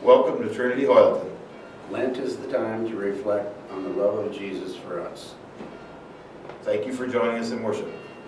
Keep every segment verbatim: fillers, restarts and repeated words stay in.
Welcome to Trinity Hoyleton. Lent is the time to reflect on the love of Jesus for us. Thank you for joining us in worship.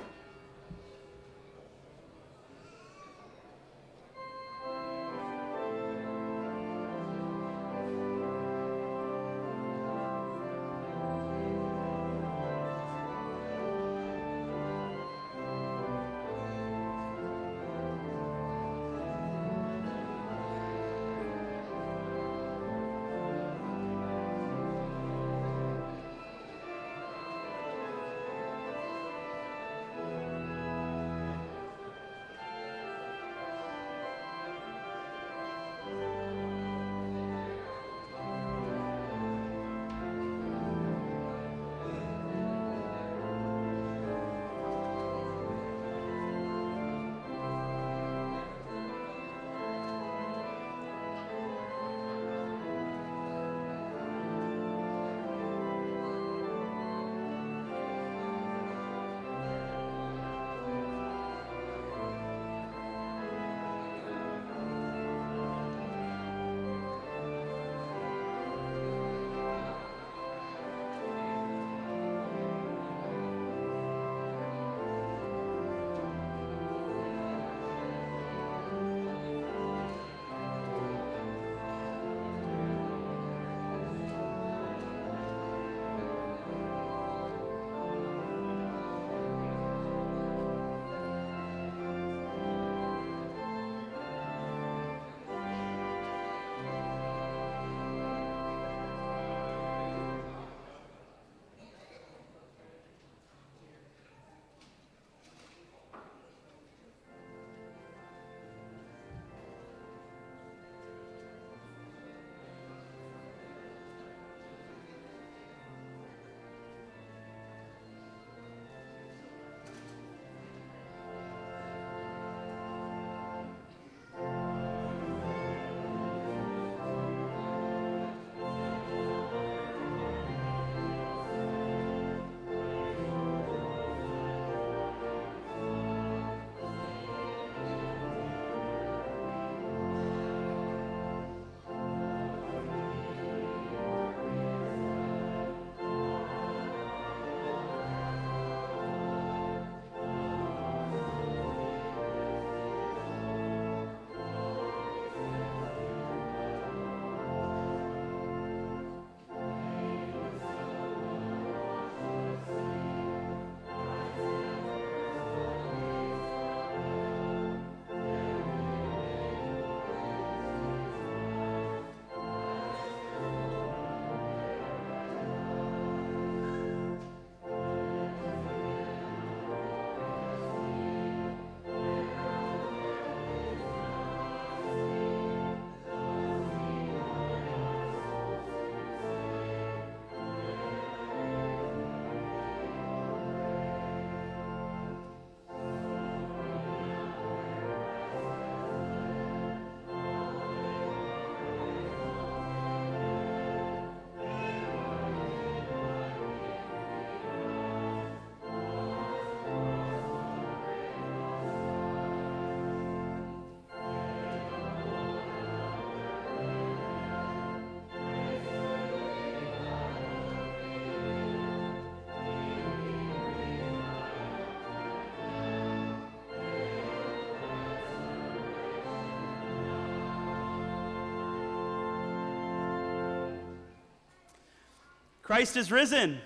Christ is risen.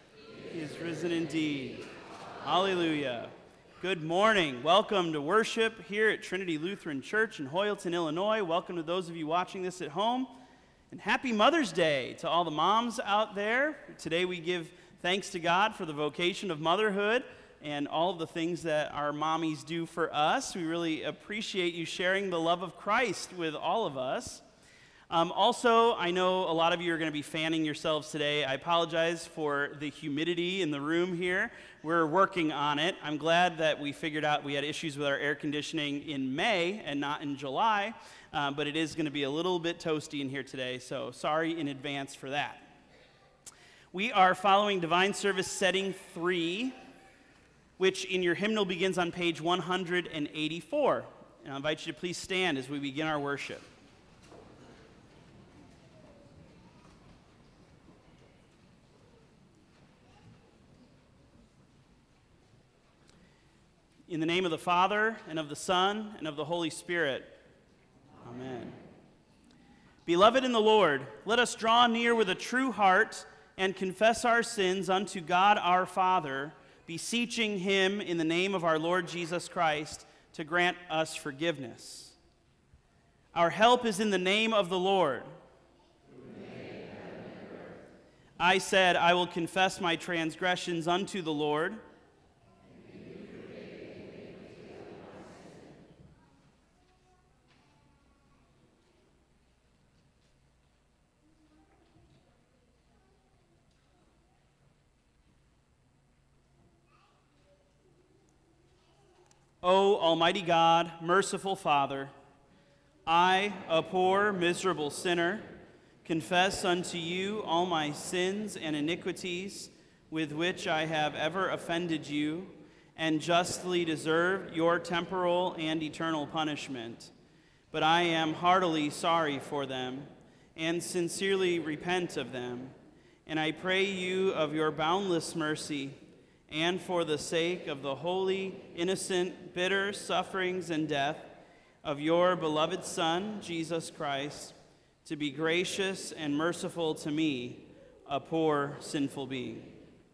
He is risen indeed. Hallelujah. Good morning. Welcome to worship here at Trinity Lutheran Church in Hoyleton, Illinois. Welcome to those of you watching this at home. And happy Mother's Day to all the moms out there. Today we give thanks to God for the vocation of motherhood and all of the things that our mommies do for us. We really appreciate you sharing the love of Christ with all of us. Um, also, I know a lot of you are going to be fanning yourselves today. I apologize for the humidity in the room here. We're working on it. I'm glad that we figured out we had issues with our air conditioning in May and not in July, uh, but it is going to be a little bit toasty in here today, so sorry in advance for that. We are following Divine Service Setting three, which in your hymnal begins on page one hundred eighty-four. And I invite you to please stand as we begin our worship. In the name of the Father, and of the Son, and of the Holy Spirit. Amen. Beloved in the Lord, let us draw near with a true heart and confess our sins unto God our Father, beseeching him in the name of our Lord Jesus Christ to grant us forgiveness. Our help is in the name of the Lord. I said, I will confess my transgressions unto the Lord. O Almighty God, merciful Father, I, a poor, miserable sinner, confess unto you all my sins and iniquities with which I have ever offended you, and justly deserve your temporal and eternal punishment. But I am heartily sorry for them, and sincerely repent of them. And I pray you of your boundless mercy, and for the sake of the holy, innocent, bitter sufferings and death of your beloved Son, Jesus Christ, to be gracious and merciful to me, a poor, sinful being.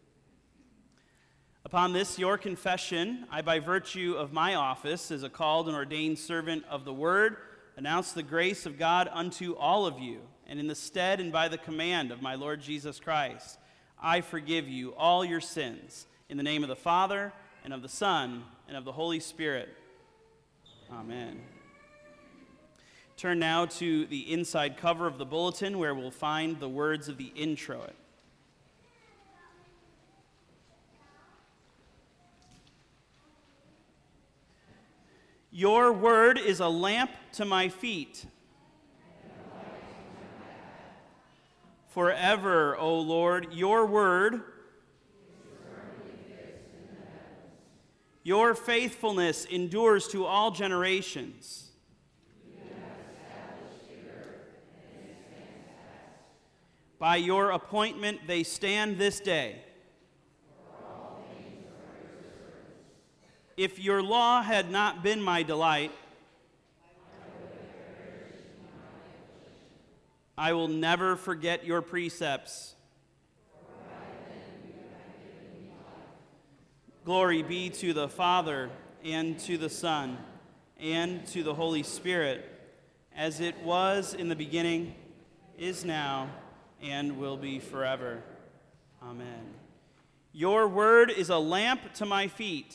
Upon this, your confession, I, by virtue of my office as a called and ordained servant of the Word, announce the grace of God unto all of you, and in the stead and by the command of my Lord Jesus Christ, I forgive you all your sins, in the name of the Father, and of the Son, and of the Holy Spirit. Amen. Turn now to the inside cover of the bulletin, where we'll find the words of the introit. Your word is a lamp to my feet. Forever, O Lord, your word, your faithfulness endures to all generations. By your appointment they stand this day. If your law had not been my delight, I will never forget your precepts. Glory be to the Father, and to the Son, and to the Holy Spirit, as it was in the beginning, is now, and will be forever. Amen. Your word is a lamp to my feet.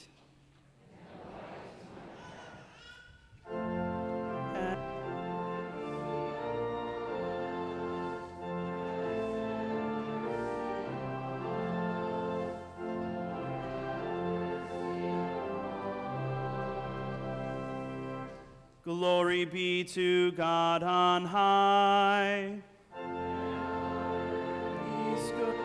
Glory be to God on high. Peace go-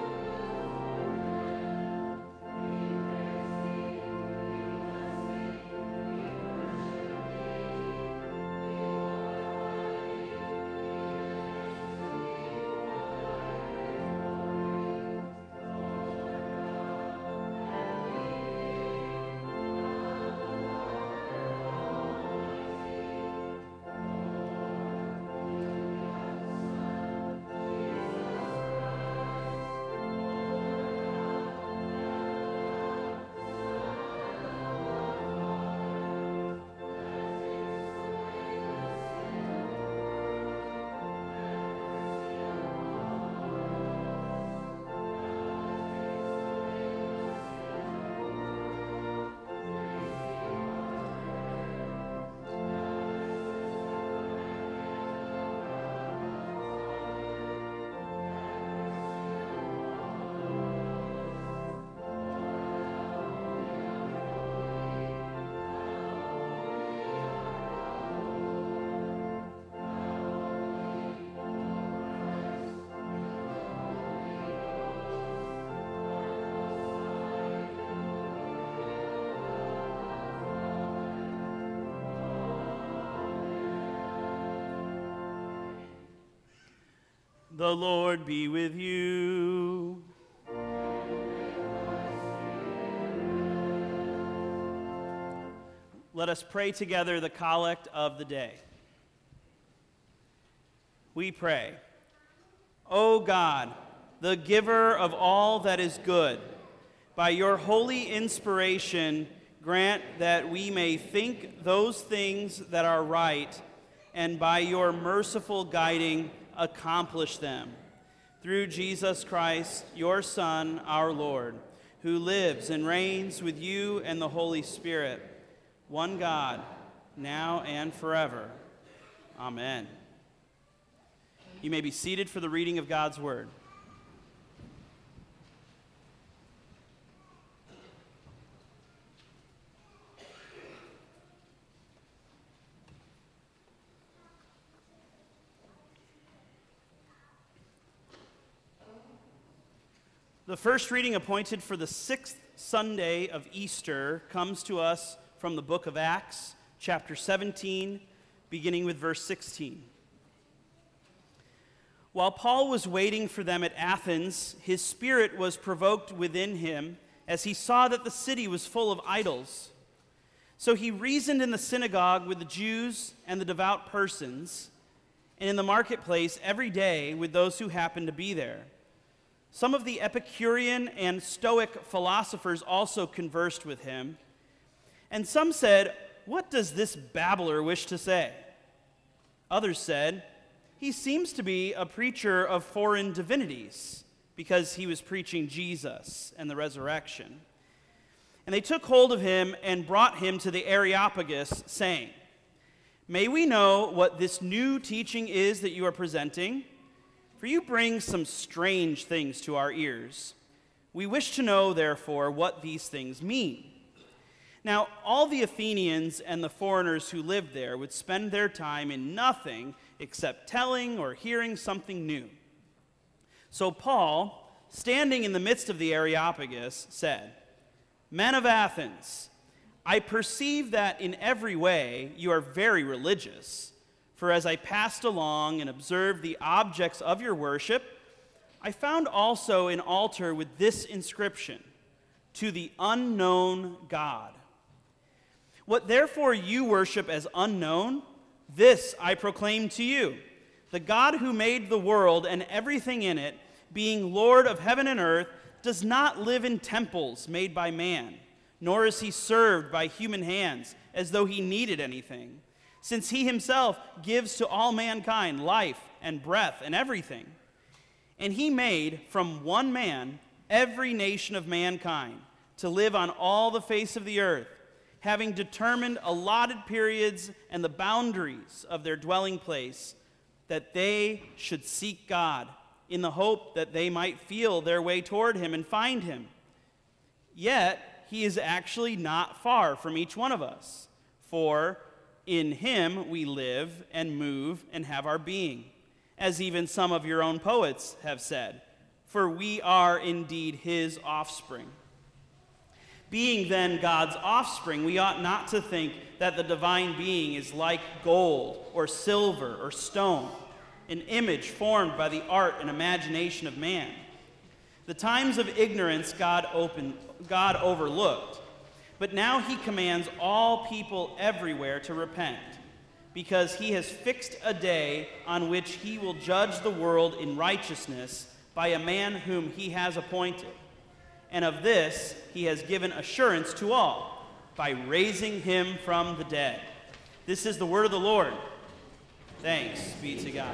The Lord be with you. let us pray together the collect of the day. We pray, O God, the giver of all that is good, by your holy inspiration, grant that we may think those things that are right, and by your merciful guiding, accomplish them. Through Jesus Christ, your Son, our Lord, who lives and reigns with you and the Holy Spirit, one God, now and forever. Amen. You may be seated for the reading of God's word. The first reading appointed for the sixth Sunday of Easter comes to us from the book of Acts, chapter seventeen, beginning with verse sixteen. While Paul was waiting for them at Athens, his spirit was provoked within him as he saw that the city was full of idols. So he reasoned in the synagogue with the Jews and the devout persons, and in the marketplace every day with those who happened to be there. Some of the Epicurean and Stoic philosophers also conversed with him, and some said, "What does this babbler wish to say?" Others said, "He seems to be a preacher of foreign divinities," because he was preaching Jesus and the resurrection. And they took hold of him and brought him to the Areopagus, saying, "May we know what this new teaching is that you are presenting? For you bring some strange things to our ears. We wish to know, therefore, what these things mean." Now, all the Athenians and the foreigners who lived there would spend their time in nothing except telling or hearing something new. So Paul, standing in the midst of the Areopagus, said, "Men of Athens, I perceive that in every way you are very religious. For as I passed along and observed the objects of your worship, I found also an altar with this inscription, 'To the unknown God.' What therefore you worship as unknown, this I proclaim to you, the God who made the world and everything in it, being Lord of heaven and earth, does not live in temples made by man, nor is he served by human hands as though he needed anything, since he himself gives to all mankind life and breath and everything. And he made from one man every nation of mankind to live on all the face of the earth, having determined allotted periods and the boundaries of their dwelling place, that they should seek God in the hope that they might feel their way toward him and find him. Yet he is actually not far from each one of us, for in him we live and move and have our being, as even some of your own poets have said, for we are indeed his offspring. Being then God's offspring, we ought not to think that the divine being is like gold or silver or stone, an image formed by the art and imagination of man. The times of ignorance God opened, God overlooked, but now he commands all people everywhere to repent, because he has fixed a day on which he will judge the world in righteousness by a man whom he has appointed. And of this he has given assurance to all, by raising him from the dead. This is the word of the Lord. Thanks be to God.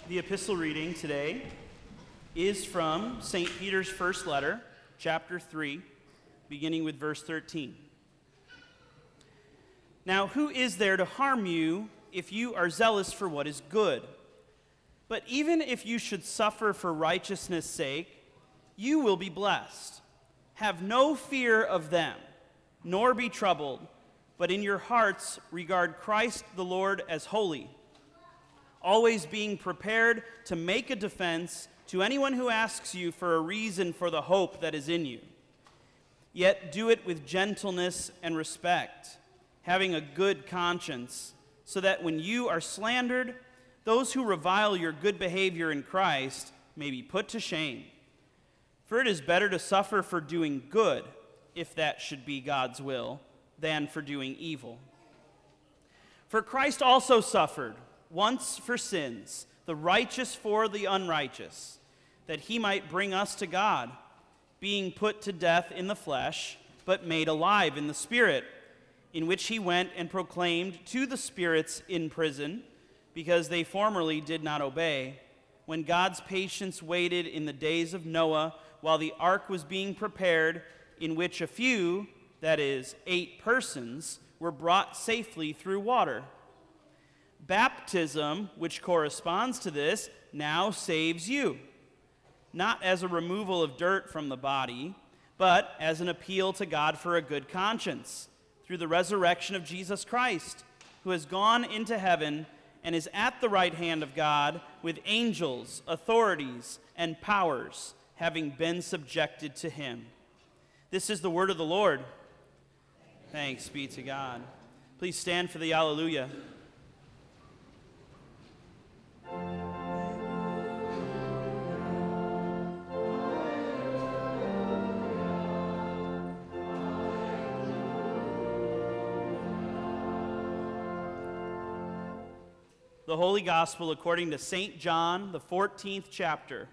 The epistle reading today is from Saint Peter's first letter, chapter three, beginning with verse thirteen. Now, who is there to harm you if you are zealous for what is good? But even if you should suffer for righteousness' sake, you will be blessed. Have no fear of them, nor be troubled, but in your hearts regard Christ the Lord as holy, always being prepared to make a defense to anyone who asks you for a reason for the hope that is in you. Yet do it with gentleness and respect, having a good conscience, so that when you are slandered, those who revile your good behavior in Christ may be put to shame. For it is better to suffer for doing good, if that should be God's will, than for doing evil. For Christ also suffered once for sins, the righteous for the unrighteous, that he might bring us to God, being put to death in the flesh, but made alive in the Spirit, in which he went and proclaimed to the spirits in prison, because they formerly did not obey, when God's patience waited in the days of Noah, while the ark was being prepared, in which a few, that is, eight persons, were brought safely through water. Baptism, which corresponds to this, now saves you, not as a removal of dirt from the body, but as an appeal to God for a good conscience, through the resurrection of Jesus Christ, who has gone into heaven and is at the right hand of God with angels, authorities, and powers, having been subjected to him. This is the word of the Lord. Thanks be to God. Please stand for the Alleluia. The Holy Gospel according to Saint John, the fourteenth chapter.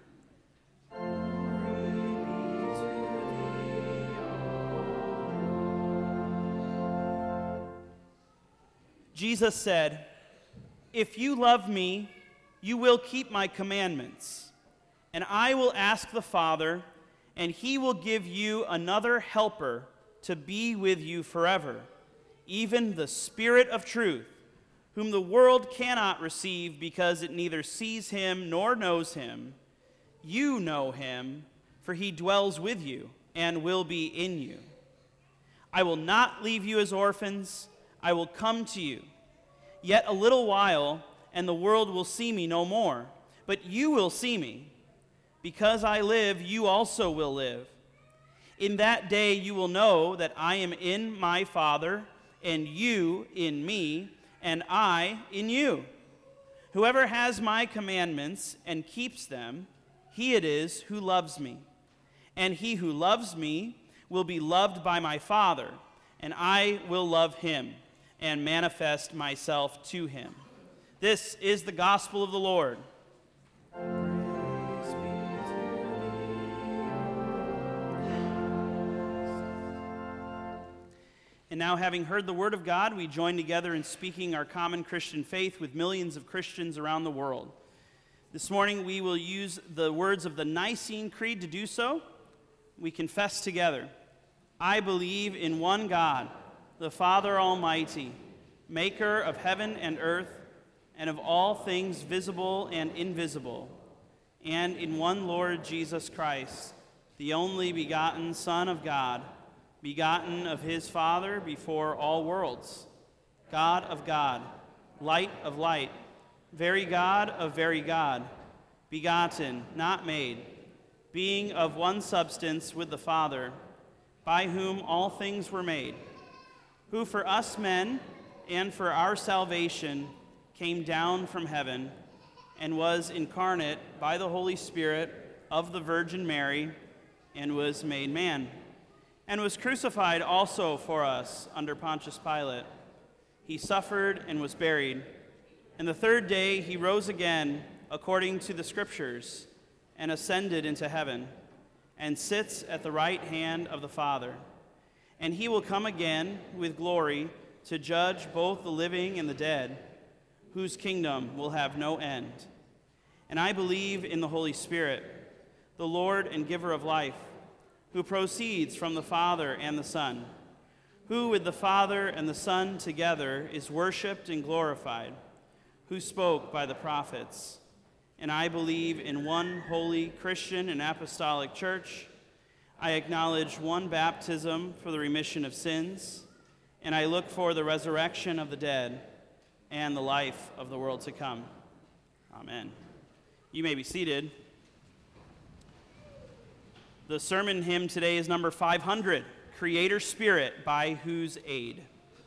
Jesus said, "If you love me, you will keep my commandments, and I will ask the Father, and he will give you another helper to be with you forever, even the Spirit of truth, whom the world cannot receive because it neither sees him nor knows him. You know him, for he dwells with you and will be in you. I will not leave you as orphans. I will come to you. Yet a little while, and the world will see me no more. But you will see me. Because I live, you also will live. In that day you will know that I am in my Father, and you in me, and I in you. Whoever has my commandments and keeps them, he it is who loves me. And he who loves me will be loved by my Father, and I will love him and manifest myself to him." This is the gospel of the Lord. Praise be to And now, having heard the word of God, we join together in speaking our common Christian faith with millions of Christians around the world. This morning, we will use the words of the Nicene Creed to do so. We confess together, "I believe in one God, the Father Almighty, maker of heaven and earth, and of all things visible and invisible, and in one Lord Jesus Christ, the only begotten Son of God, begotten of his Father before all worlds, God of God, light of light, very God of very God, begotten, not made, being of one substance with the Father, by whom all things were made, who for us men and for our salvation came down from heaven and was incarnate by the Holy Spirit of the Virgin Mary and was made man, and was crucified also for us under Pontius Pilate. He suffered and was buried, and the third day he rose again according to the Scriptures and ascended into heaven and sits at the right hand of the Father. And he will come again with glory to judge both the living and the dead, whose kingdom will have no end. And I believe in the Holy Spirit, the Lord and giver of life, who proceeds from the Father and the Son, who with the Father and the Son together is worshiped and glorified, who spoke by the prophets. And I believe in one holy Christian and apostolic church. I acknowledge one baptism for the remission of sins, and I look for the resurrection of the dead and the life of the world to come. Amen. You may be seated. The sermon hymn today is number five hundred, Creator Spirit, by whose aid.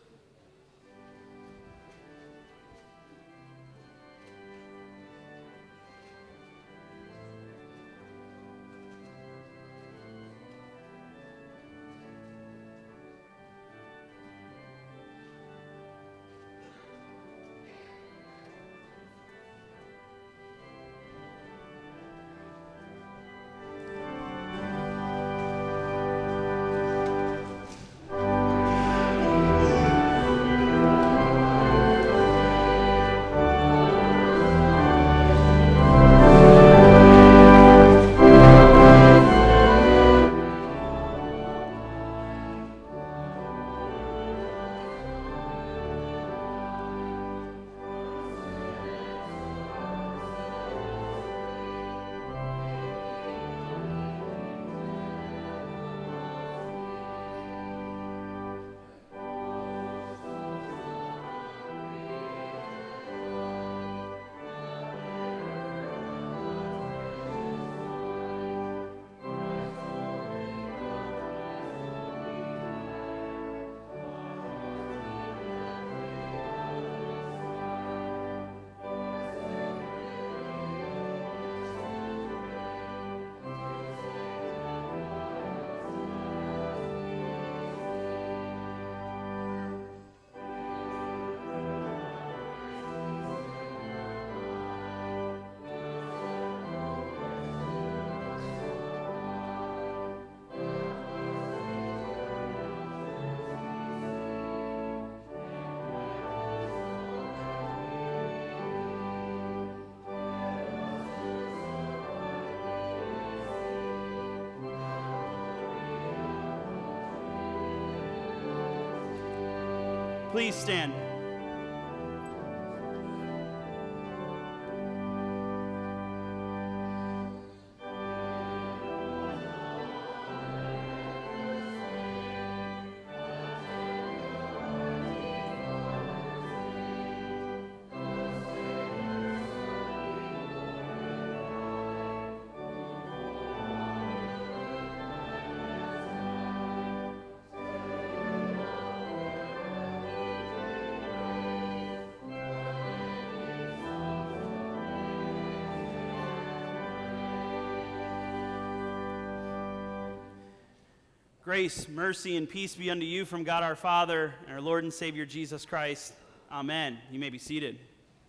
Please stand. Grace, mercy, and peace be unto you from God our Father and our Lord and Savior Jesus Christ. Amen. You may be seated.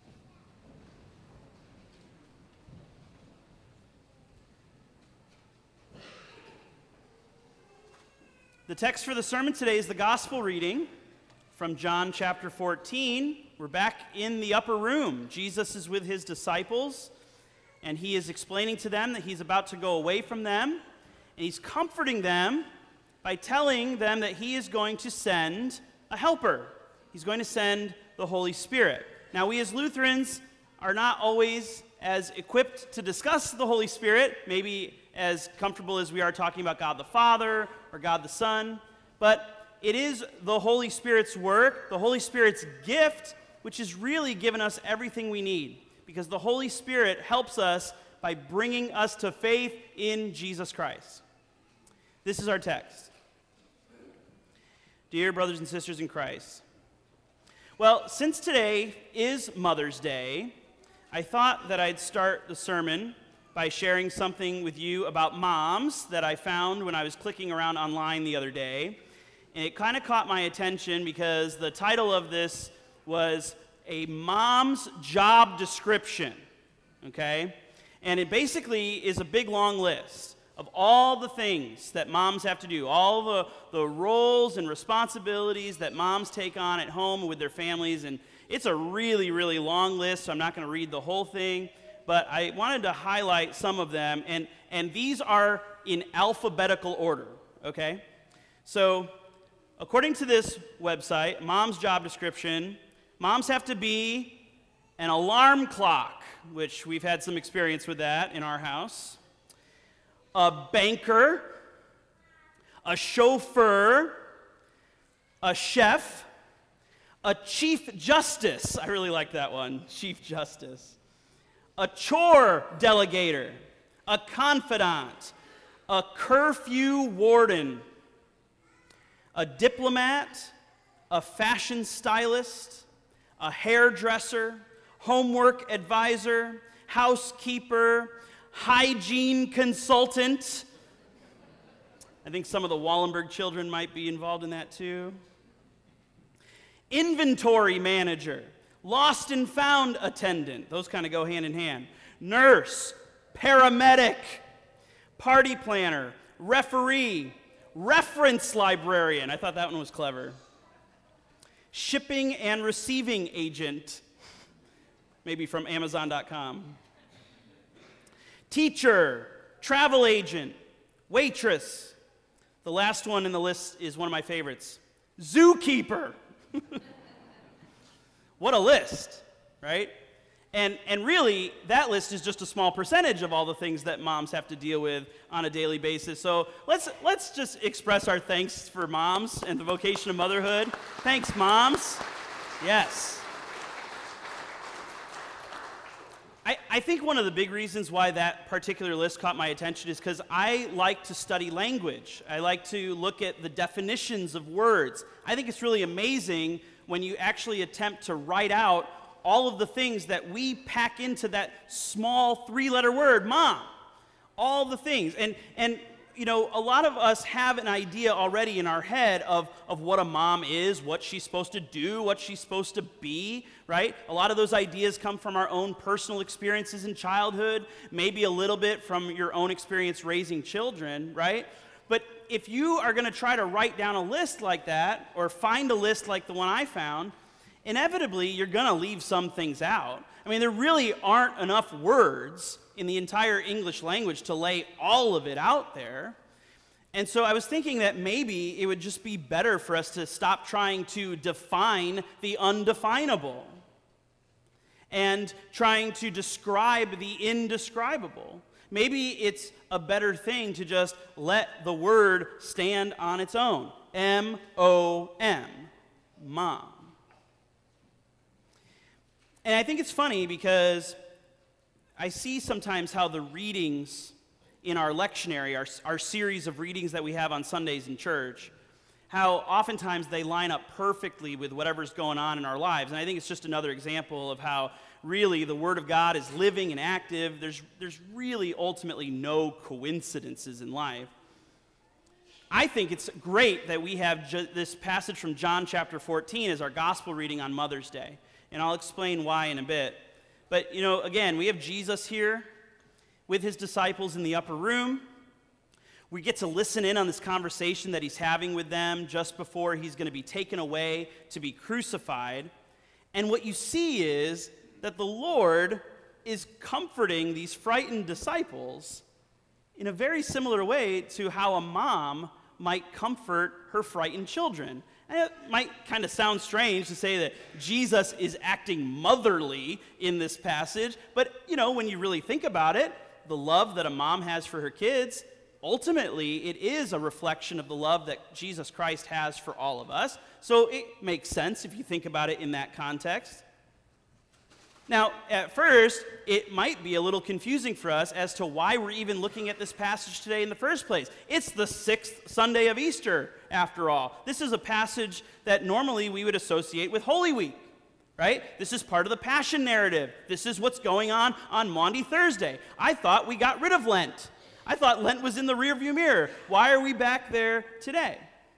The text for the sermon today is the gospel reading from John chapter fourteen. We're back in the upper room. Jesus is with his disciples, and he is explaining to them that he's about to go away from them, and he's comforting them by telling them that he is going to send a helper. He's going to send the Holy Spirit. Now, we as Lutherans are not always as equipped to discuss the Holy Spirit, maybe as comfortable as we are talking about God the Father or God the Son, but it is the Holy Spirit's work, the Holy Spirit's gift, which has really given us everything we need, because the Holy Spirit helps us by bringing us to faith in Jesus Christ. This is our text. Dear brothers and sisters in Christ, well, since today is Mother's Day, I thought that I'd start the sermon by sharing something with you about moms that I found when I was clicking around online the other day. And it kind of caught my attention because the title of this was A Mom's Job Description, okay? And it basically is a big long list of all the things that moms have to do, all the, the roles and responsibilities that moms take on at home with their families. And it's a really, really long list, so I'm not going to read the whole thing. but I wanted to highlight some of them, and, and these are in alphabetical order, okay? So, according to this website, mom's job description, moms have to be an alarm clock, which we've had some experience with that in our house, a banker, a chauffeur, a chef, a chief justice. I really like that one, chief justice. A chore delegator, a confidant, a curfew warden, a diplomat, a fashion stylist, a hairdresser, homework advisor, housekeeper, hygiene consultant. I think some of the Wallenberg children might be involved in that too. Inventory manager, lost and found attendant. Those kind of go hand in hand. Nurse, paramedic, party planner, referee, reference librarian. I thought that one was clever. Shipping and receiving agent, maybe from Amazon dot com. Teacher, travel agent, waitress. The last one in the list is one of my favorites. Zookeeper. What a list, right? And, and really, that list is just a small percentage of all the things that moms have to deal with on a daily basis. So let's, let's just express our thanks for moms and the vocation of motherhood. Thanks, moms. Yes. I, I think one of the big reasons why that particular list caught my attention is because I like to study language. I like to look at the definitions of words. I think it's really amazing when you actually attempt to write out all of the things that we pack into that small three-letter word, mom. All the things. And, and you know, a lot of us have an idea already in our head of, of what a mom is, what she's supposed to do, what she's supposed to be, right? A lot of those ideas come from our own personal experiences in childhood, maybe a little bit from your own experience raising children, right? But if you are going to try to write down a list like that, or find a list like the one I found, inevitably, you're going to leave some things out. I mean, there really aren't enough words in the entire English language to lay all of it out there. And so I was thinking that maybe it would just be better for us to stop trying to define the undefinable and trying to describe the indescribable. Maybe it's a better thing to just let the word stand on its own. M O M, mom. And I think it's funny because I see sometimes how the readings in our lectionary, our, our series of readings that we have on Sundays in church, how oftentimes they line up perfectly with whatever's going on in our lives. And I think it's just another example of how really the Word of God is living and active. There's, there's really ultimately no coincidences in life. I think it's great that we have ju- this passage from John chapter fourteen as our gospel reading on Mother's Day. And I'll explain why in a bit. But, you know, again, we have Jesus here with his disciples in the upper room. We get to listen in on this conversation that he's having with them just before he's going to be taken away to be crucified. And what you see is that the Lord is comforting these frightened disciples in a very similar way to how a mom might comfort her frightened children. And it might kind of sound strange to say that Jesus is acting motherly in this passage, but, you know, when you really think about it, the love that a mom has for her kids, ultimately, it is a reflection of the love that Jesus Christ has for all of us. So it makes sense if you think about it in that context. Now, at first, it might be a little confusing for us as to why we're even looking at this passage today in the first place. It's the sixth Sunday of Easter, after all. This is a passage that normally we would associate with Holy Week, right? This is part of the Passion narrative. This is what's going on on Maundy Thursday. I thought we got rid of Lent. I thought Lent was in the rearview mirror. Why are we back there today?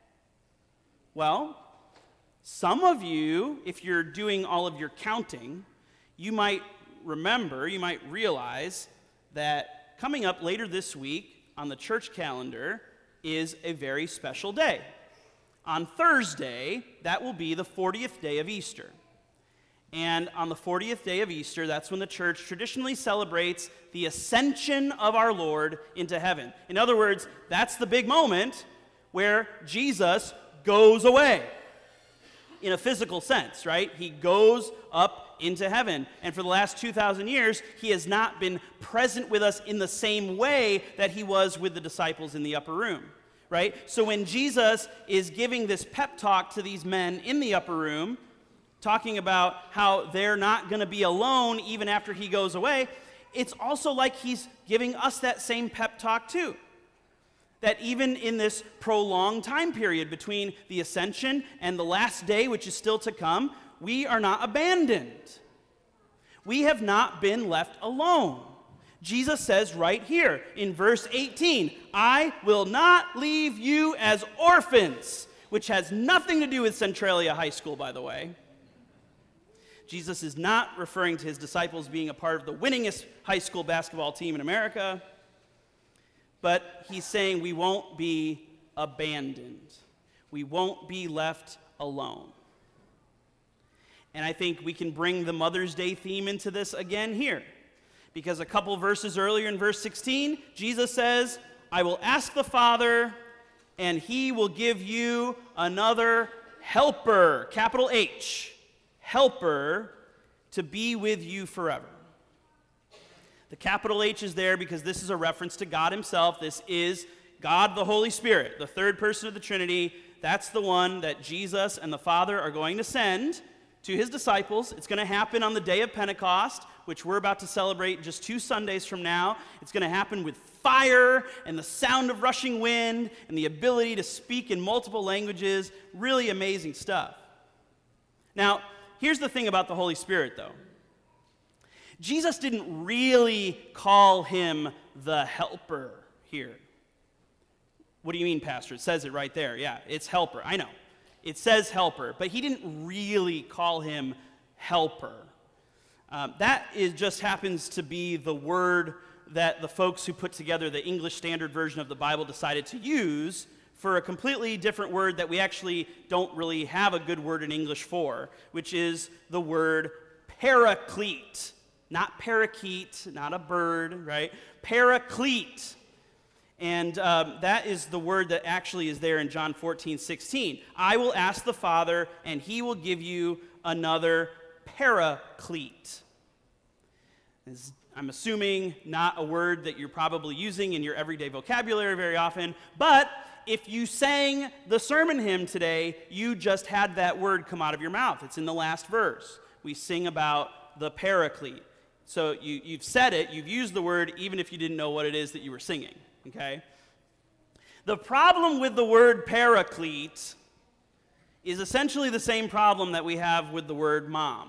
Well, some of you, if you're doing all of your counting, you might remember, you might realize that coming up later this week on the church calendar is a very special day. On Thursday, that will be the fortieth day of Easter. And on the fortieth day of Easter, that's when the church traditionally celebrates the ascension of our Lord into heaven. In other words, that's the big moment where Jesus goes away in a physical sense, right? He goes up into heaven. And for the last two thousand years, he has not been present with us in the same way that he was with the disciples in the upper room, right? So when Jesus is giving this pep talk to these men in the upper room, talking about how they're not going to be alone even after he goes away, it's also like he's giving us that same pep talk too. That even in this prolonged time period between the ascension and the last day, which is still to come, we are not abandoned. We have not been left alone. Jesus says right here in verse eighteen, I will not leave you as orphans, which has nothing to do with Centralia High School, by the way. Jesus is not referring to his disciples being a part of the winningest high school basketball team in America, but he's saying we won't be abandoned. We won't be left alone. And I think we can bring the Mother's Day theme into this again here, because a couple verses earlier in verse sixteen, Jesus says, I will ask the Father, and he will give you another helper, capital H, helper, to be with you forever. The capital H is there because this is a reference to God himself. This is God the Holy Spirit, the third person of the Trinity. That's the one that Jesus and the Father are going to send to his disciples. It's going to happen on the day of Pentecost, which we're about to celebrate just two Sundays from now. It's going to happen with fire and the sound of rushing wind and the ability to speak in multiple languages. Really amazing stuff. Now, here's the thing about the Holy Spirit, though. Jesus didn't really call him the helper here. What do you mean, Pastor? It says it right there. Yeah, it's helper. I know. It says helper, but he didn't really call him helper. Um, that is just happens to be the word that the folks who put together the English Standard Version of the Bible decided to use for a completely different word that we actually don't really have a good word in English for, which is the word paraclete. Not parakeet, not a bird, right? Paraclete. And um, that is the word that actually is there in John fourteen sixteen. I will ask the Father, and he will give you another paraclete. It's, I'm assuming not a word that you're probably using in your everyday vocabulary very often, but if you sang the sermon hymn today, you just had that word come out of your mouth. It's in the last verse. We sing about the paraclete. So you, you've said it, you've used the word, even if you didn't know what it is that you were singing, okay? The problem with the word paraclete is essentially the same problem that we have with the word mom.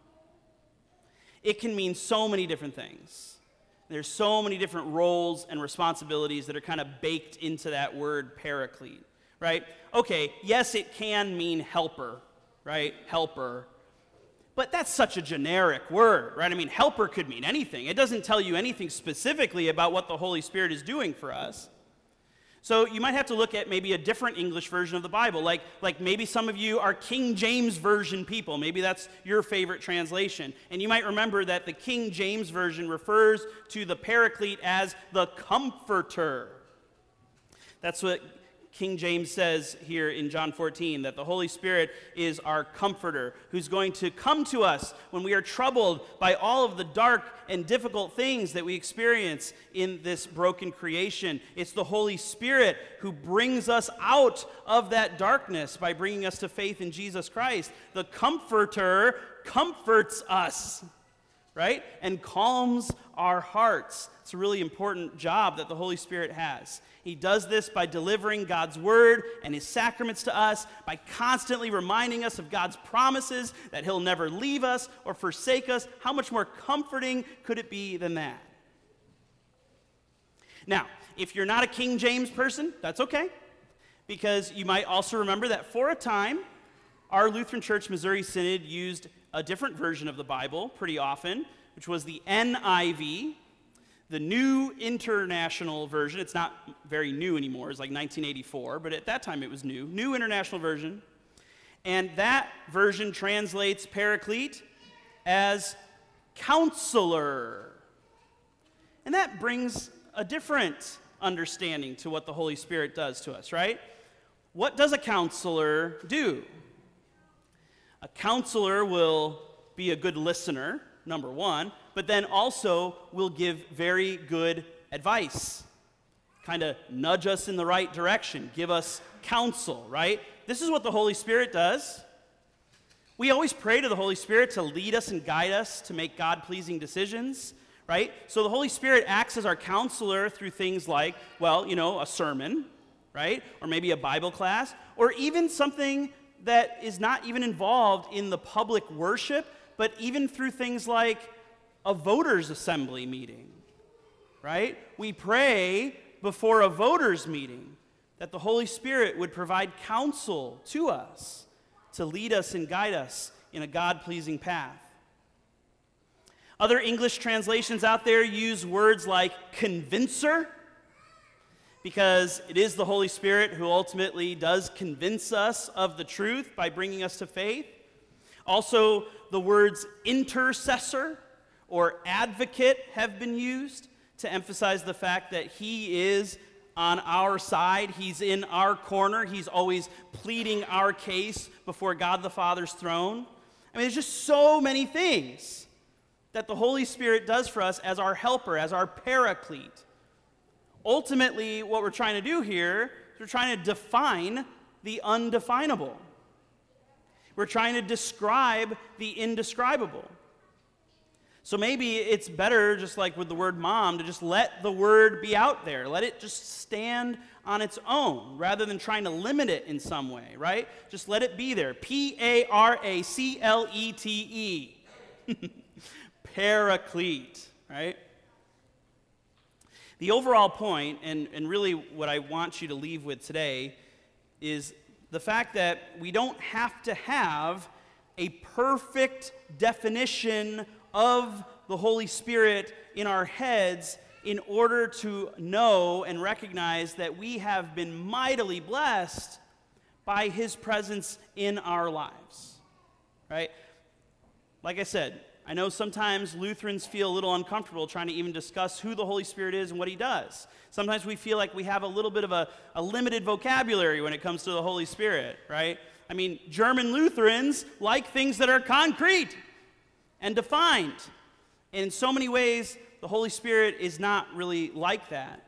It can mean so many different things. There's so many different roles and responsibilities that are kind of baked into that word paraclete, right? Okay, yes, it can mean helper, right? Helper. But that's such a generic word, right? I mean, helper could mean anything. It doesn't tell you anything specifically about what the Holy Spirit is doing for us. So you might have to look at maybe a different English version of the Bible. Like, like maybe some of you are King James Version people. Maybe that's your favorite translation. And you might remember that the King James Version refers to the paraclete as the comforter. That's what King James says here in John fourteen, that the Holy Spirit is our comforter, who's going to come to us when we are troubled by all of the dark and difficult things that we experience in this broken creation. It's the Holy Spirit who brings us out of that darkness by bringing us to faith in Jesus Christ. The comforter comforts us, right? And calms our hearts. It's a really important job that the Holy Spirit has. He does this by delivering God's word and his sacraments to us, by constantly reminding us of God's promises that he'll never leave us or forsake us. How much more comforting could it be than that? Now, if you're not a King James person, that's okay, because you might also remember that for a time, our Lutheran Church Missouri Synod used a different version of the Bible pretty often, which was the N I V, the New International Version. It's not very new anymore. It's like nineteen eighty-four, but at that time it was new. New International Version. And that version translates paraclete as Counselor. And that brings a different understanding to what the Holy Spirit does to us, right? What does a counselor do? A counselor will be a good listener, number one, but then also will give very good advice, kind of nudge us in the right direction, give us counsel, right? This is what the Holy Spirit does. We always pray to the Holy Spirit to lead us and guide us to make God-pleasing decisions, right? So the Holy Spirit acts as our counselor through things like, well, you know, a sermon, right? Or maybe a Bible class, or even something that is not even involved in the public worship, but even through things like a voters' assembly meeting, right? We pray before a voters' meeting that the Holy Spirit would provide counsel to us to lead us and guide us in a God-pleasing path. Other English translations out there use words like convincer, because it is the Holy Spirit who ultimately does convince us of the truth by bringing us to faith. Also, the words intercessor or advocate have been used to emphasize the fact that he is on our side, he's in our corner, he's always pleading our case before God the Father's throne. I mean, there's just so many things that the Holy Spirit does for us as our helper, as our paraclete. Ultimately, what we're trying to do here is we're trying to define the undefinable. We're trying to describe the indescribable. So maybe it's better, just like with the word mom, to just let the word be out there. Let it just stand on its own, rather than trying to limit it in some way, right? Just let it be there. P A R A C L E T E. Paraclete, right? The overall point, and, and really what I want you to leave with today, is the fact that we don't have to have a perfect definition of the Holy Spirit in our heads in order to know and recognize that we have been mightily blessed by his presence in our lives, right? Like I said, I know sometimes Lutherans feel a little uncomfortable trying to even discuss who the Holy Spirit is and what he does. Sometimes we feel like we have a little bit of a, a limited vocabulary when it comes to the Holy Spirit, right? I mean, German Lutherans like things that are concrete and defined. And in so many ways, the Holy Spirit is not really like that.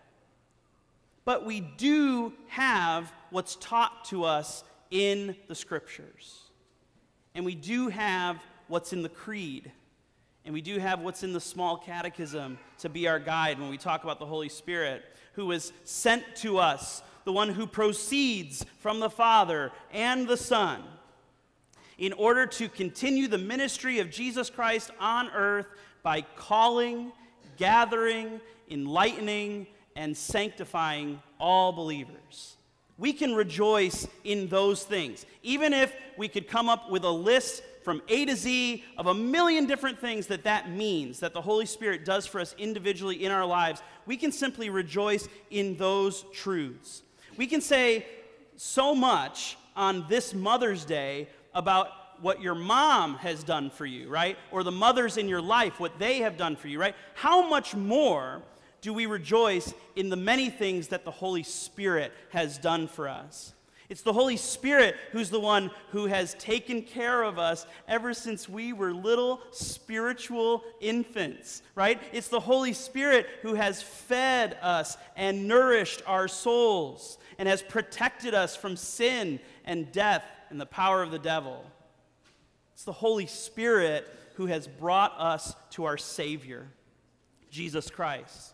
But we do have what's taught to us in the Scriptures. And we do have what's in the Creed. And we do have what's in the small catechism to be our guide when we talk about the Holy Spirit, who was sent to us, the one who proceeds from the Father and the Son, in order to continue the ministry of Jesus Christ on earth by calling, gathering, enlightening, and sanctifying all believers. We can rejoice in those things. Even if we could come up with a list from A to Z of a million different things that that means, that the Holy Spirit does for us individually in our lives, we can simply rejoice in those truths. We can say so much on this Mother's Day about what your mom has done for you, right? Or the mothers in your life, what they have done for you, right? How much more do we rejoice in the many things that the Holy Spirit has done for us? It's the Holy Spirit who's the one who has taken care of us ever since we were little spiritual infants, right? It's the Holy Spirit who has fed us and nourished our souls and has protected us from sin and death and the power of the devil. It's the Holy Spirit who has brought us to our Savior, Jesus Christ.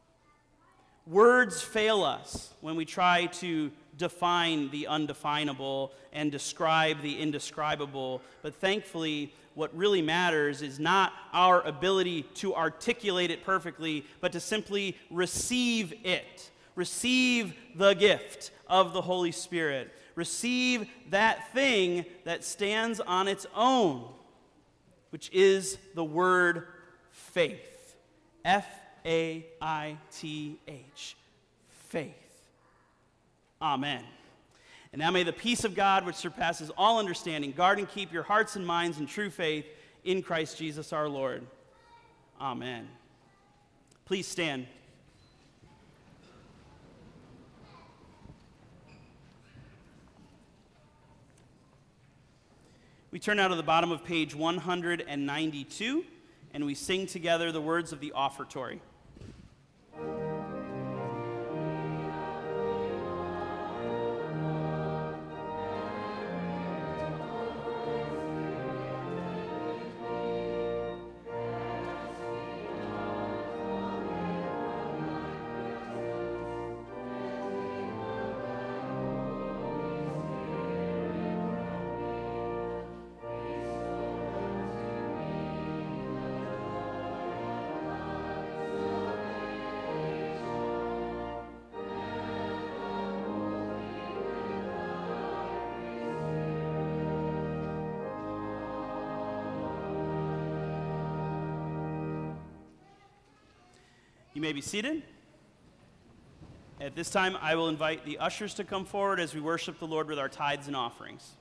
Words fail us when we try to define the undefinable and describe the indescribable, but thankfully, what really matters is not our ability to articulate it perfectly, but to simply receive it. Receive the gift of the Holy Spirit. Receive that thing that stands on its own, which is the word faith. F A I T H. Faith. Amen. And now may the peace of God, which surpasses all understanding, guard and keep your hearts and minds in true faith in Christ Jesus our Lord. Amen. Please stand. We turn now to the bottom of page one hundred ninety-two, and we sing together the words of the offertory. You may be seated. At this time, I will invite the ushers to come forward as we worship the Lord with our tithes and offerings.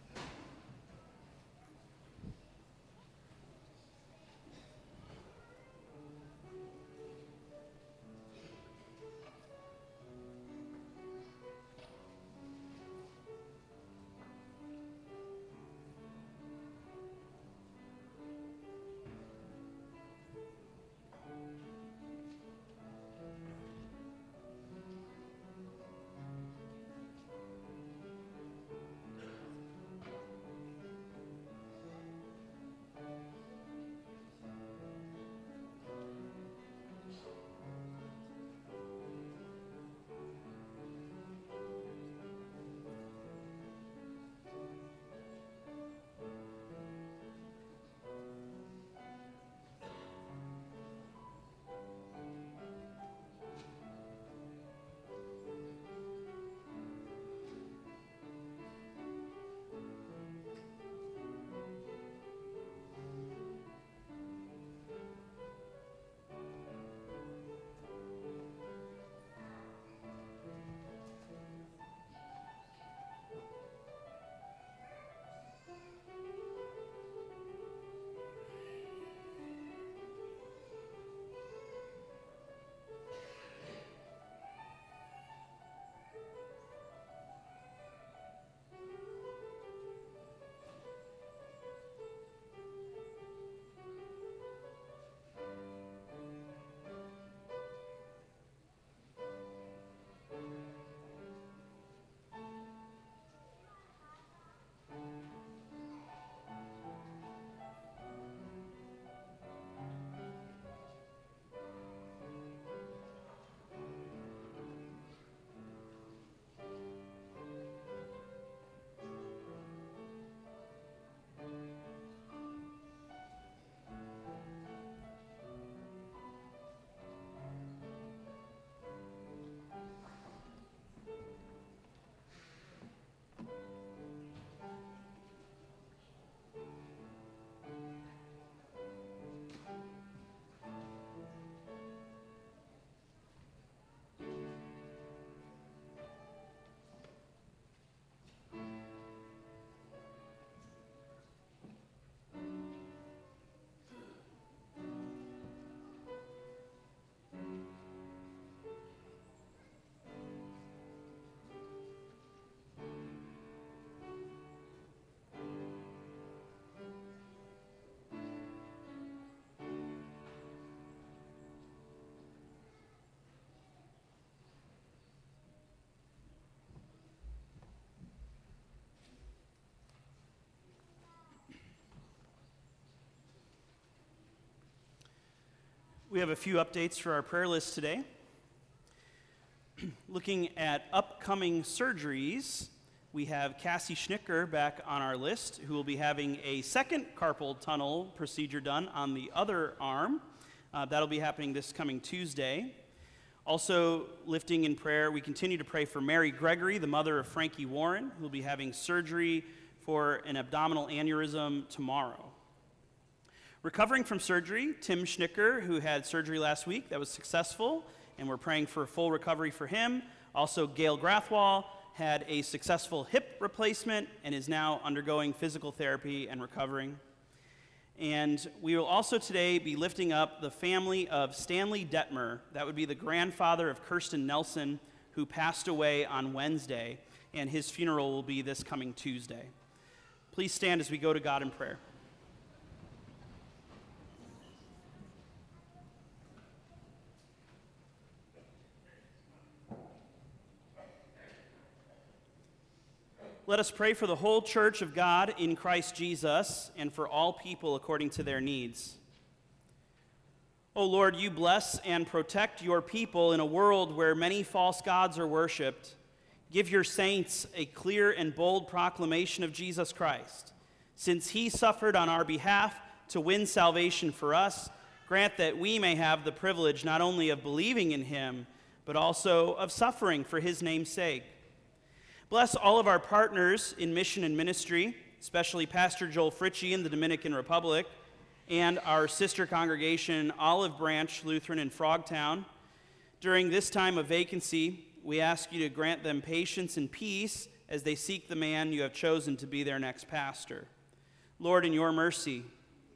We have a few updates for our prayer list today. Looking at upcoming surgeries, we have Cassie Schnicker back on our list, who will be having a second carpal tunnel procedure done on the other arm. Uh, that'll be happening this coming Tuesday. Also, lifting in prayer, we continue to pray for Mary Gregory, the mother of Frankie Warren, who will be having surgery for an abdominal aneurysm tomorrow. Recovering from surgery, Tim Schnicker, who had surgery last week that was successful, and we're praying for a full recovery for him. Also, Gail Grathwall had a successful hip replacement and is now undergoing physical therapy and recovering. And we will also today be lifting up the family of Stanley Detmer. That would be the grandfather of Kirsten Nelson, who passed away on Wednesday, and his funeral will be this coming Tuesday. Please stand as we go to God in prayer. Let us pray for the whole church of God in Christ Jesus and for all people according to their needs. O Lord, you bless and protect your people in a world where many false gods are worshipped. Give your saints a clear and bold proclamation of Jesus Christ. Since he suffered on our behalf to win salvation for us, grant that we may have the privilege not only of believing in him, but also of suffering for his name's sake. Bless all of our partners in mission and ministry, especially Pastor Joel Fritchie in the Dominican Republic, and our sister congregation, Olive Branch Lutheran in Frogtown. During this time of vacancy, we ask you to grant them patience and peace as they seek the man you have chosen to be their next pastor. Lord, in your mercy.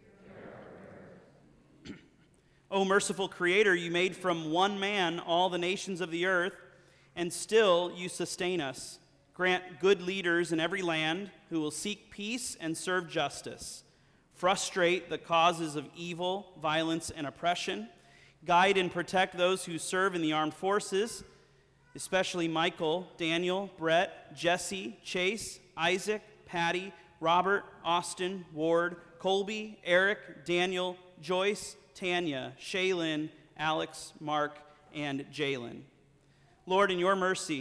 O merciful Creator, you made from one man all the nations of the earth, and still you sustain us. Grant good leaders in every land who will seek peace and serve justice. Frustrate the causes of evil, violence, and oppression. Guide and protect those who serve in the armed forces, especially Michael, Daniel, Brett, Jesse, Chase, Isaac, Patty, Robert, Austin, Ward, Colby, Eric, Daniel, Joyce, Tanya, Shaylin, Alex, Mark, and Jalen. Lord, in your mercy.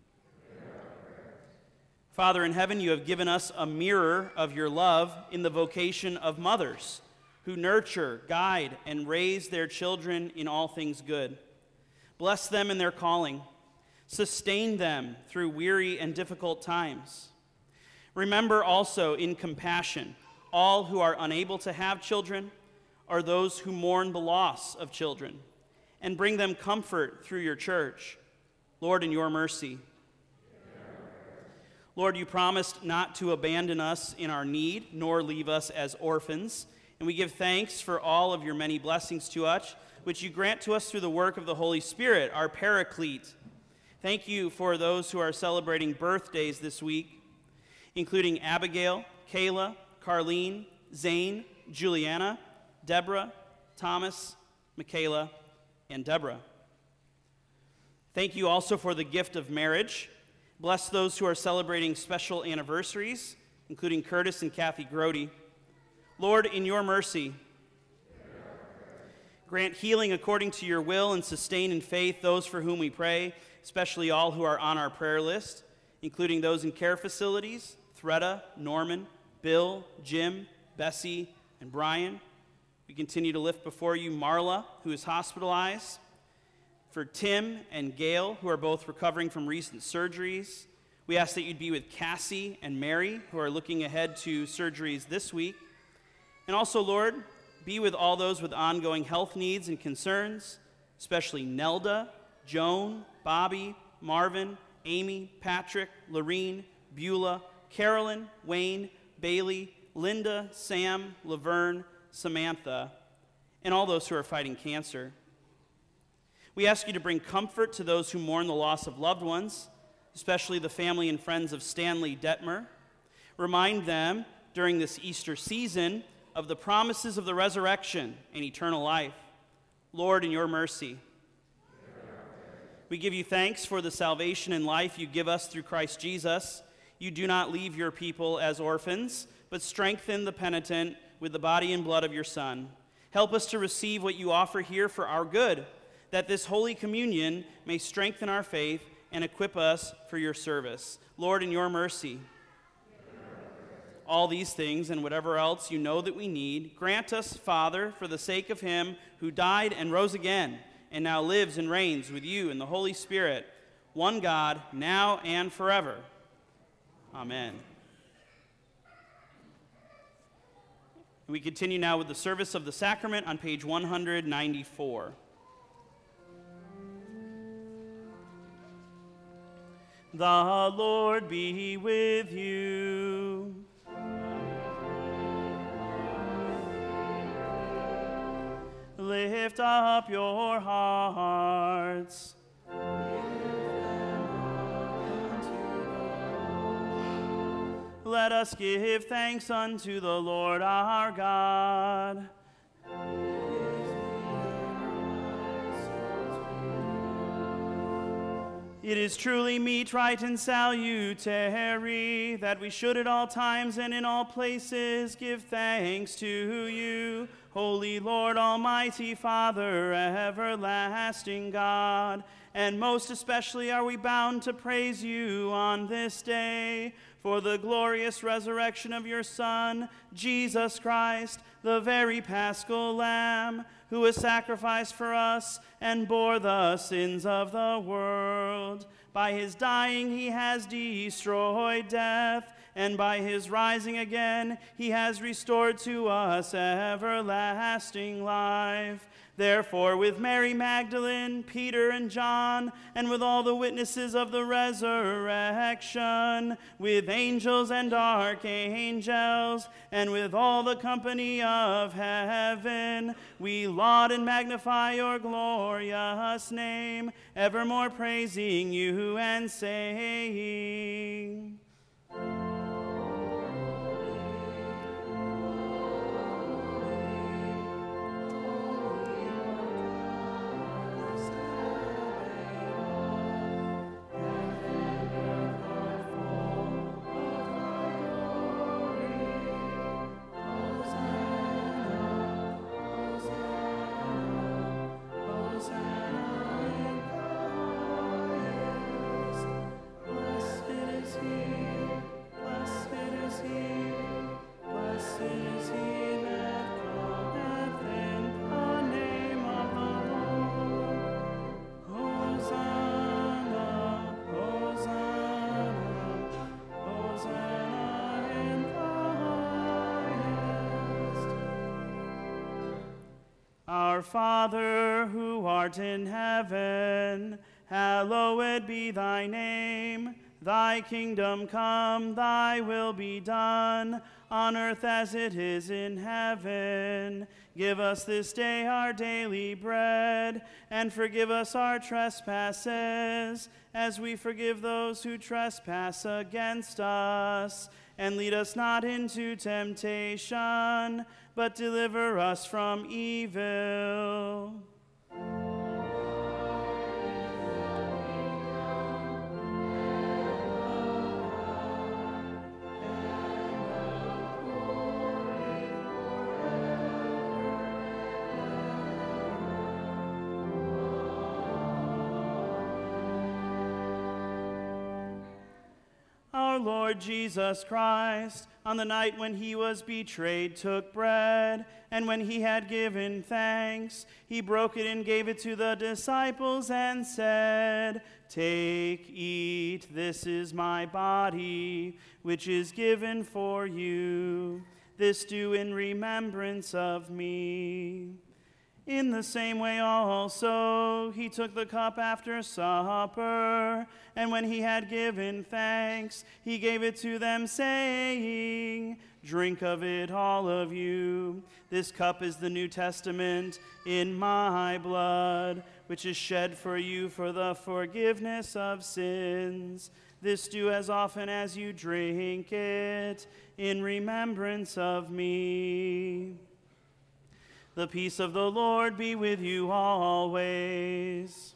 Father in heaven, you have given us a mirror of your love in the vocation of mothers who nurture, guide, and raise their children in all things good. Bless them in their calling. Sustain them through weary and difficult times. Remember also in compassion all who are unable to have children or those who mourn the loss of children, and bring them comfort through your church. Lord, in your mercy. Lord, you promised not to abandon us in our need, nor leave us as orphans. And we give thanks for all of your many blessings to us, which you grant to us through the work of the Holy Spirit, our Paraclete. Thank you for those who are celebrating birthdays this week, including Abigail, Kayla, Carlene, Zane, Juliana, Deborah, Thomas, Michaela, and Deborah. Thank you also for the gift of marriage. Bless those who are celebrating special anniversaries, including Curtis and Kathy Grody. Lord, in your mercy, grant healing according to your will and sustain in faith those for whom we pray, especially all who are on our prayer list, including those in care facilities, Threda, Norman, Bill, Jim, Bessie, and Brian. We continue to lift before you Marla, who is hospitalized, for Tim and Gail, who are both recovering from recent surgeries. We ask that you'd be with Cassie and Mary, who are looking ahead to surgeries this week. And also, Lord, be with all those with ongoing health needs and concerns, especially Nelda, Joan, Bobby, Marvin, Amy, Patrick, Lorene, Beulah, Carolyn, Wayne, Bailey, Linda, Sam, Laverne, Samantha, and all those who are fighting cancer. We ask you to bring comfort to those who mourn the loss of loved ones, especially the family and friends of Stanley Detmer. Remind them during this Easter season of the promises of the resurrection and eternal life. Lord, in your mercy. We give you thanks for the salvation and life you give us through Christ Jesus. You do not leave your people as orphans, but strengthen the penitent with the body and blood of your Son. Help us to receive what you offer here for our good, that this Holy Communion may strengthen our faith and equip us for your service. Lord, in your mercy. All these things and whatever else you know that we need, grant us, Father, for the sake of him who died and rose again, and now lives and reigns with you in the Holy Spirit, one God, now and forever. Amen. We continue now with the service of the sacrament on page one hundred ninety-four. The Lord be with you. lift up your hearts. Let us give thanks unto the Lord our God. It is truly meet, right, and salutary that we should at all times and in all places give thanks to you, Holy Lord, Almighty Father, everlasting God. And most especially are we bound to praise you on this day for the glorious resurrection of your Son, Jesus Christ, the very Paschal Lamb, who was sacrificed for us and bore the sins of the world. By his dying he has destroyed death, and by his rising again he has restored to us everlasting life. Therefore, with Mary Magdalene, Peter, and John, and with all the witnesses of the resurrection, with angels and archangels, and with all the company of heaven, we laud and magnify your glorious name, evermore praising you and saying, Our Father, who art in heaven, hallowed be thy name. Thy kingdom come, thy will be done, on earth as it is in heaven. Give us this day our daily bread, and forgive us our trespasses, as we forgive those who trespass against us. And lead us not into temptation, but deliver us from evil. Our Lord Jesus Christ, on the night when he was betrayed, took bread, and when he had given thanks, he broke it and gave it to the disciples and said, "Take, eat, this is my body, which is given for you. This do in remembrance of me." In the same way also he took the cup after supper, and when he had given thanks, he gave it to them, saying, "Drink of it, all of you. This cup is the New Testament in my blood, which is shed for you for the forgiveness of sins. This do as often as you drink it in remembrance of me." The peace of the Lord be with you always.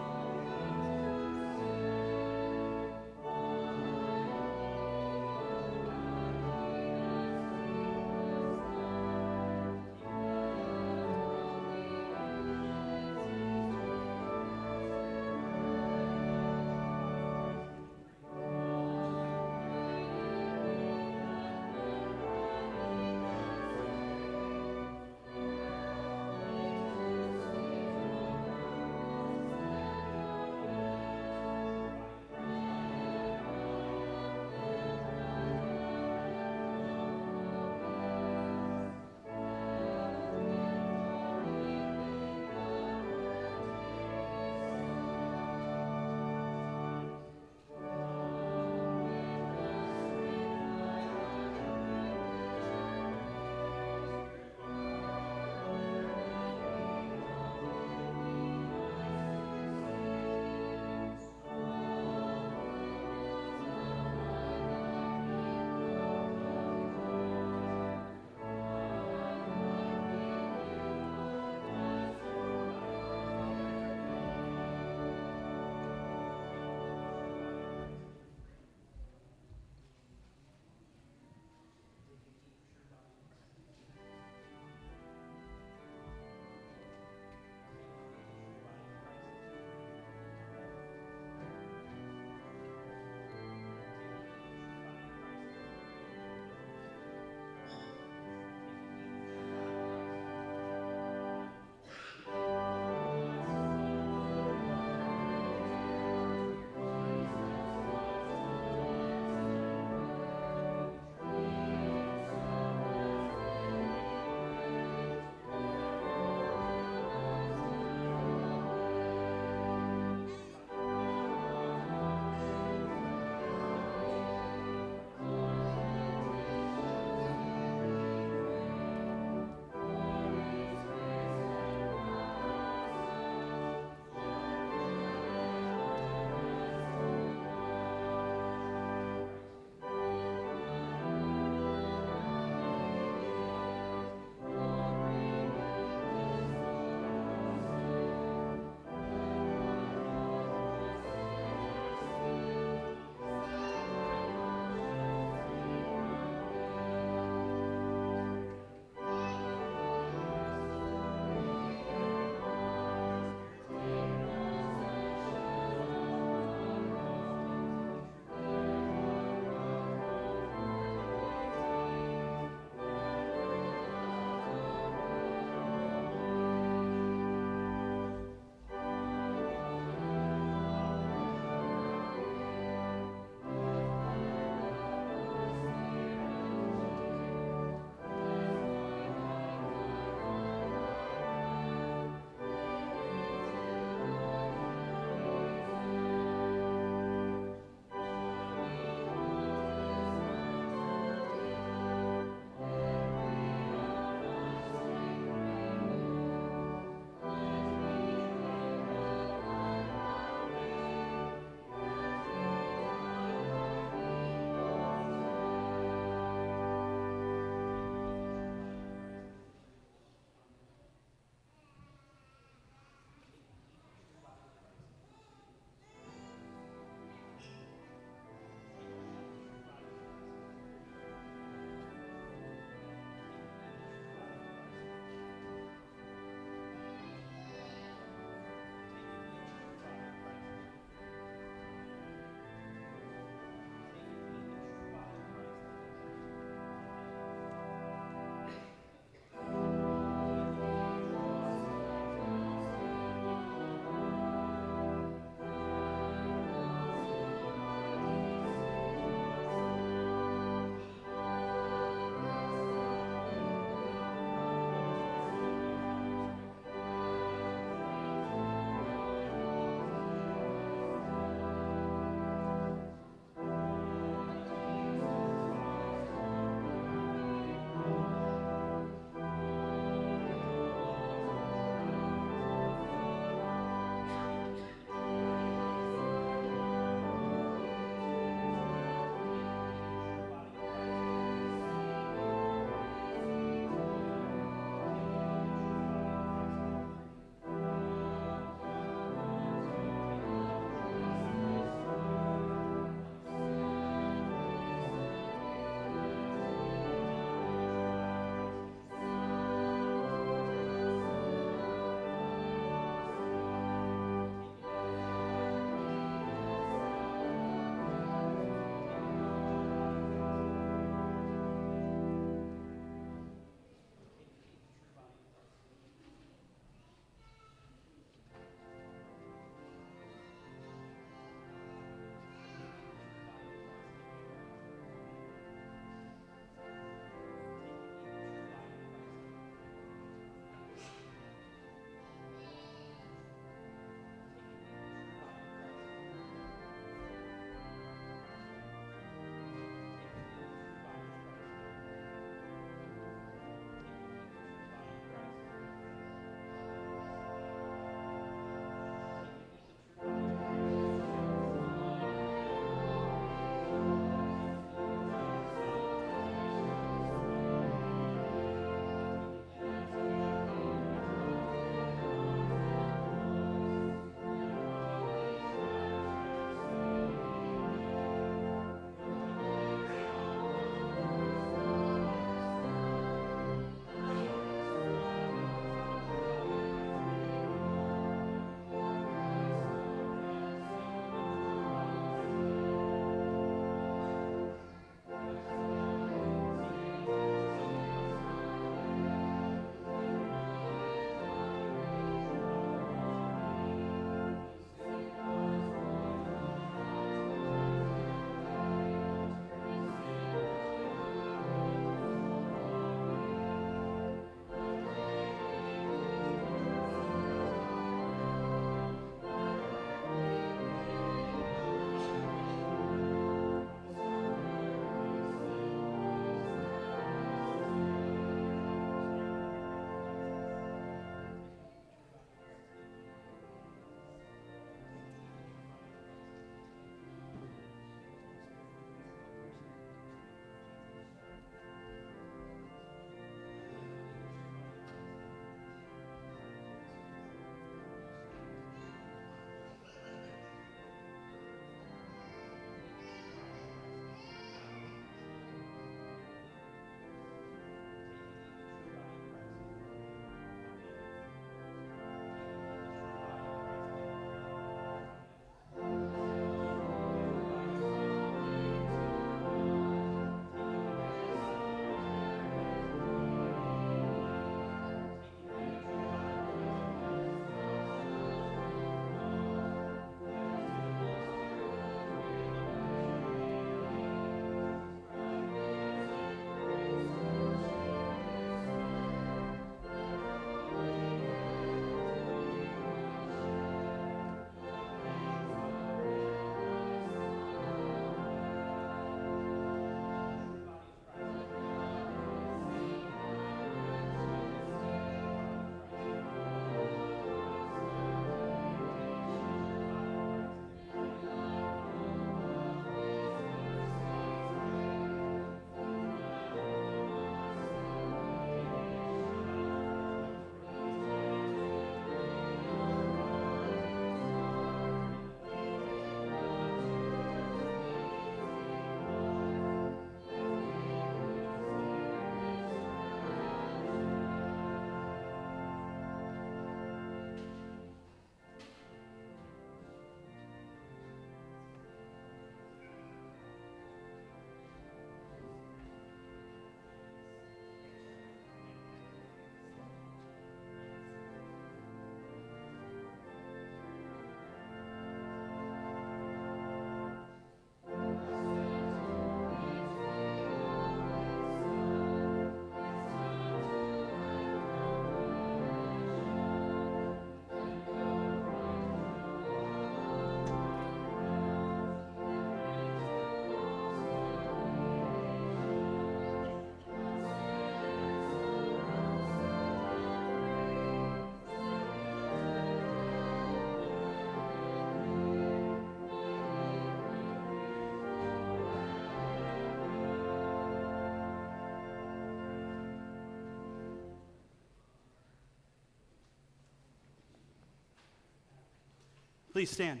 Please stand.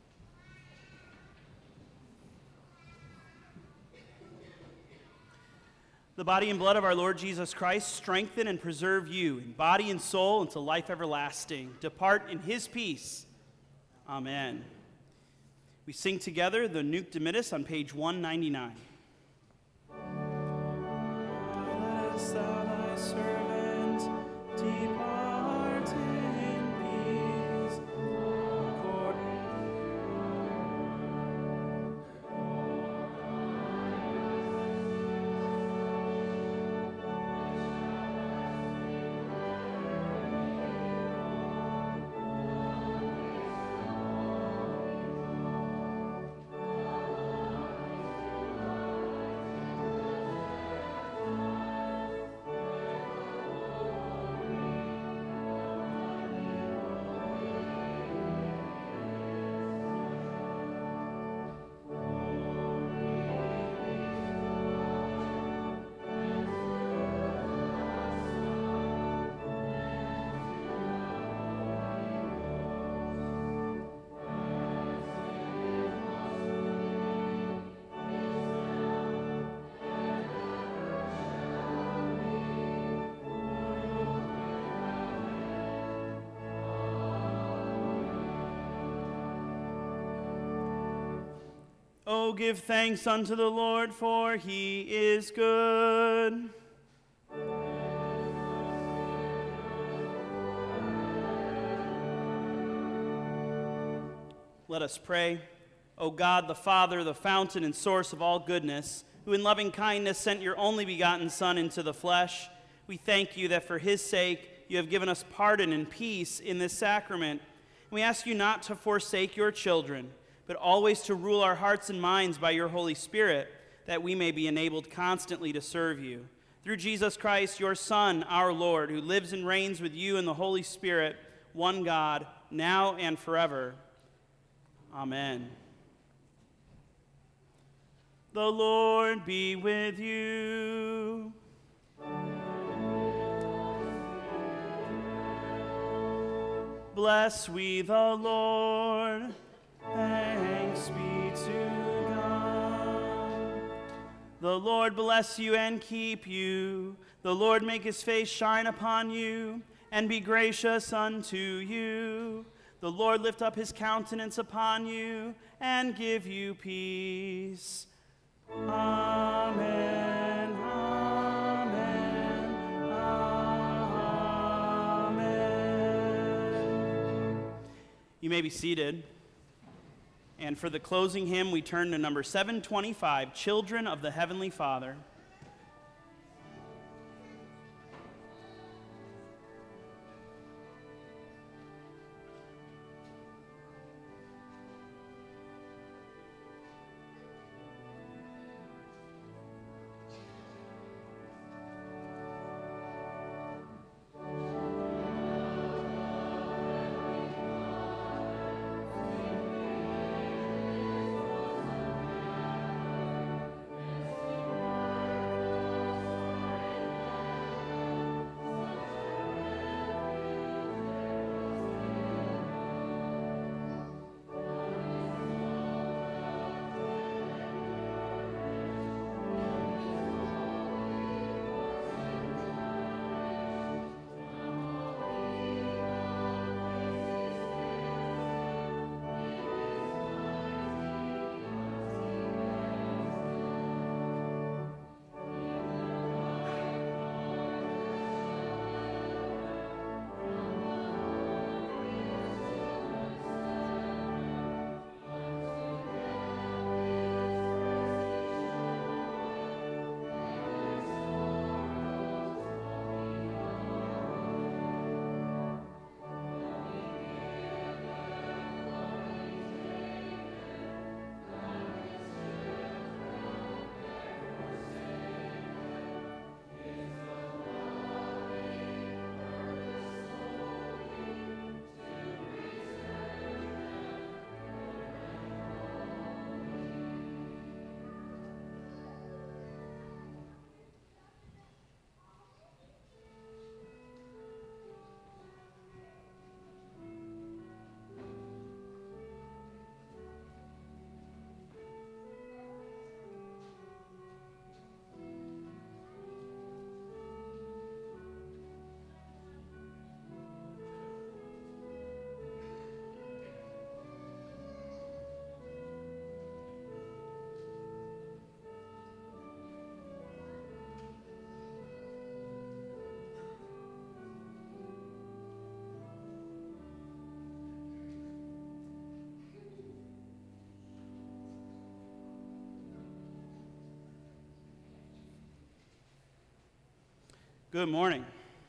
The body and blood of our Lord Jesus Christ strengthen and preserve you in body and soul until life everlasting. Depart in his peace. Amen. We sing together the Nunc Dimittis on page one ninety-nine. Bless thou thy servant, depart in peace. Oh, give thanks unto the Lord, for he is good. Let us pray. O God, the Father, the fountain and source of all goodness, who in loving kindness sent your only begotten Son into the flesh, we thank you that for his sake you have given us pardon and peace in this sacrament. And we ask you not to forsake your children, but always to rule our hearts and minds by your Holy Spirit, that we may be enabled constantly to serve you. Through Jesus Christ, your Son, our Lord, who lives and reigns with you in the Holy Spirit, one God, now and forever. Amen. The Lord be with you. Bless we the Lord. Thanks be to God. The Lord bless you and keep you. The Lord make his face shine upon you and be gracious unto you. The Lord lift up his countenance upon you and give you peace. Amen. Amen. Amen. You may be seated. And for the closing hymn, we turn to number seven twenty-five, Children of the Heavenly Father. Good morning.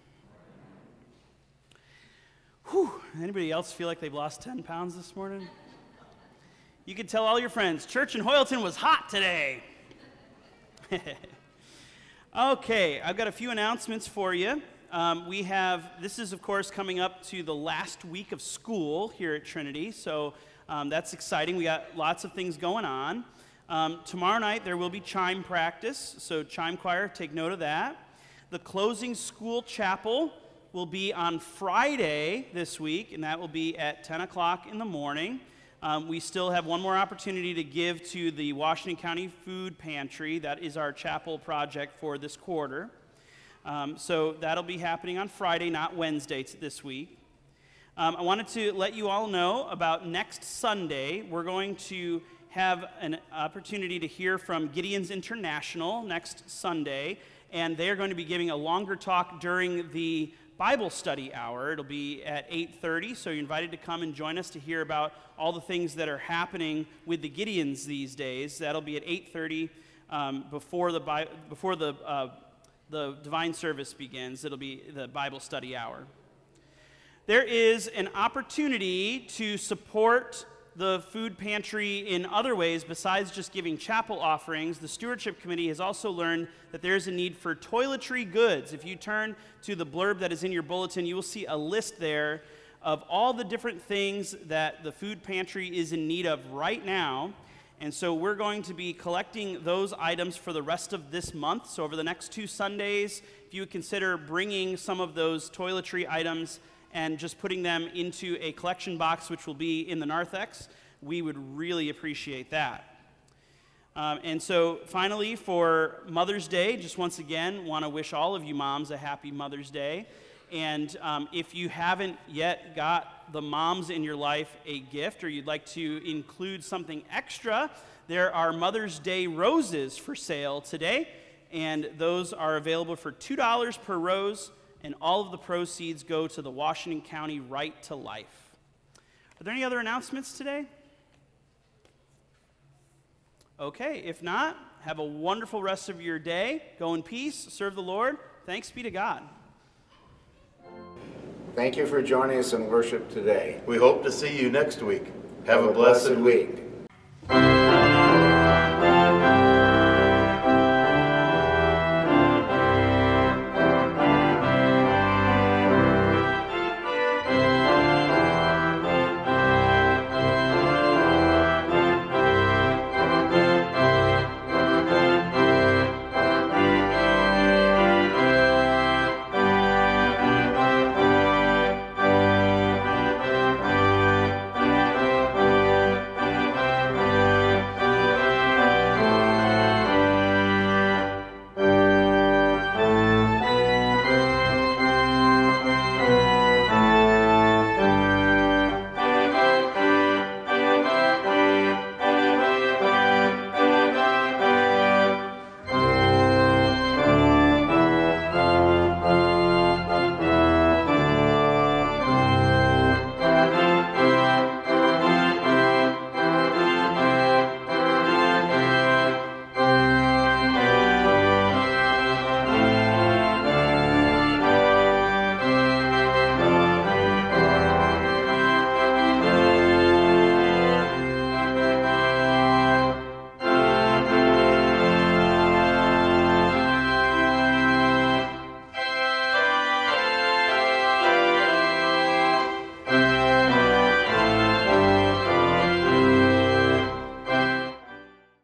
Whew. Anybody else feel like they've lost ten pounds this morning? You can tell all your friends, church in Hoyleton was hot today. Okay, I've got a few announcements for you. Um, we have, this is of course coming up to the last week of school here at Trinity, so um, that's exciting. We got lots of things going on. Um, tomorrow night there will be chime practice, so chime choir, take note of that. The closing school chapel will be on Friday this week, and that will be at ten o'clock in the morning. Um, we still have one more opportunity to give to the Washington County Food Pantry. That is our chapel project for this quarter. Um, so that'll be happening on Friday, not Wednesday this week. Um, I wanted to let you all know about next Sunday. We're going to have an opportunity to hear from Gideon's International next Sunday, and they're going to be giving a longer talk during the Bible study hour. It'll be at eight thirty, so you're invited to come and join us to hear about all the things that are happening with the Gideons these days. That'll be at eight thirty um, before the Bi- before the uh, the divine service begins. It'll be the Bible study hour. There is an opportunity to support the food pantry in other ways besides just giving chapel offerings. The stewardship committee has also learned that there is a need for toiletry goods. If you turn to the blurb that is in your bulletin, you will see a list there of all the different things that the food pantry is in need of right now. And so we're going to be collecting those items for the rest of this month. So over the next two Sundays, if you would consider bringing some of those toiletry items and just putting them into a collection box, which will be in the narthex, we would really appreciate that. Um, and so finally, for Mother's Day, just once again, want to wish all of you moms a happy Mother's Day. And um, if you haven't yet got the moms in your life a gift, or you'd like to include something extra, there are Mother's Day roses for sale today, and those are available for two dollars per rose, and all of the proceeds go to the Washington County Right to Life. Are there any other announcements today? Okay, if not, have a wonderful rest of your day. Go in peace, serve the Lord. Thanks be to God. Thank you for joining us in worship today. We hope to see you next week. Have, Have a, blessed, blessed week. week.